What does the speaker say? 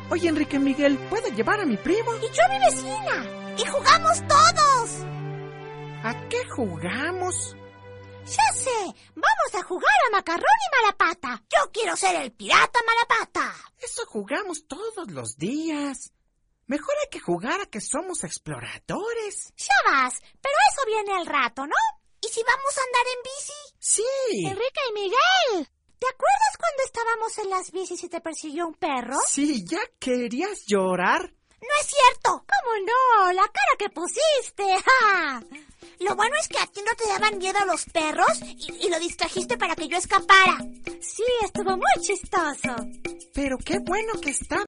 Oye, Enrique Miguel, ¿puedo llevar a mi primo? Y yo a mi vecina. Y jugamos todos. ¿A qué jugamos? Ya sé, vamos a jugar a Macarrón y Malapata. Yo quiero ser el pirata Malapata. Eso jugamos todos los días. Mejor hay que jugar a que somos exploradores. Ya vas, pero eso viene al rato, ¿no? ¿Y si vamos a andar en bici? Sí. Enrique y Miguel, ¿te acuerdas cuando estábamos en las bicis y te persiguió un perro? Sí, ¿ya querías llorar? No es cierto. ¿Cómo no? La cara que pusiste. ¡Ja! Lo bueno es que a ti no te daban miedo los perros y lo distrajiste para que yo escapara. Sí, estuvo muy chistoso. Pero qué bueno que está